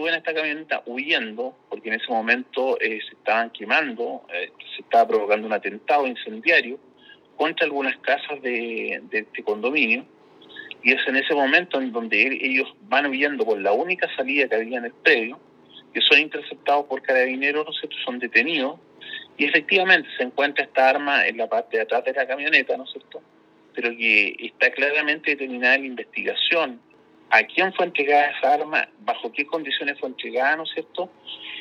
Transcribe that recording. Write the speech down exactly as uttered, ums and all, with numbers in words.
suben a esta camioneta huyendo, porque en ese momento eh, se estaban quemando, eh, se estaba provocando un atentado incendiario contra algunas casas de, de este condominio, y es en ese momento en donde ellos van huyendo por la única salida que había en el predio, que son interceptados por carabineros, ¿no es cierto?, son detenidos, y efectivamente se encuentra esta arma en la parte de atrás de la camioneta, ¿no es cierto?, pero que está claramente determinada en la investigación a quién fue entregada esa arma, bajo qué condiciones fue entregada, ¿no es cierto?,